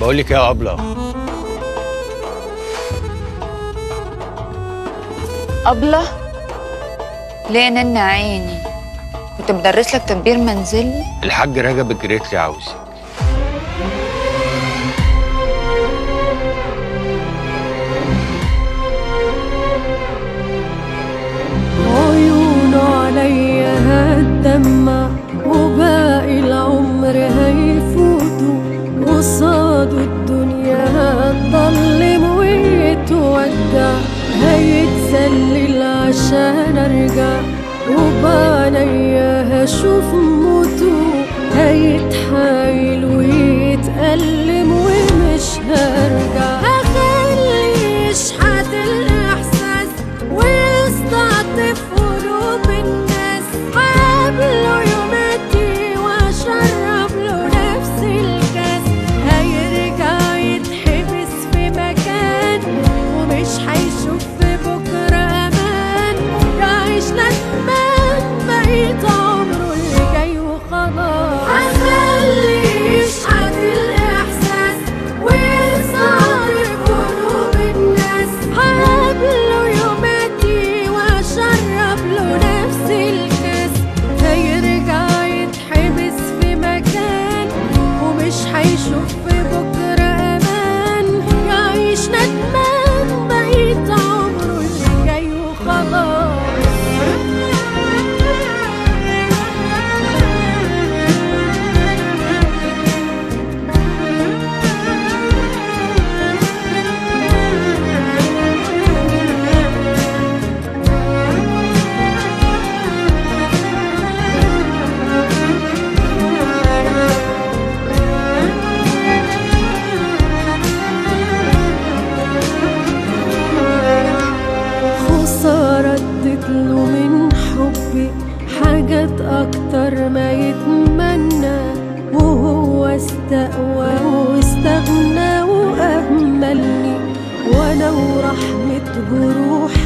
بقول لك يا أبلة. أبلة؟ ليه نني عيني؟ كنت بدرس لك تدبير منزلي؟ الحاج رجب جريت لي عاوزك. عيونه عليا هتدمع وباقي العمر هيفوتوا قصاده الدنيا هتضلم ويتودع هيتسلل عشان ارجع وبعنيا هشوف موته هيتحايل ويتألم ومش هرجع هخليه يشحت الإحساس ويستعطف قلوب الناس هقابله يوماتي واشرب له نفس الكاس هيرجع يتحبس في مكان ومش هيشوف في بكرة أمان يعيش ندمان بقيت عمره اللي جاي وخلاص هخليه يشحت الإحساس ويستعطف قلوب الناس هقابله يوماتي واشرب له نفس الكاس هيرجع يتحبس في مكان ومش هيشوف في بكرة أمان يعيش ندمان بقيت عمره اللي جاي وخلاص خسارة اديتله من حبي حاجات أكتر ما يتمنى وهو استقوى واستغنى وأهملني وأنا ورحمة جروحي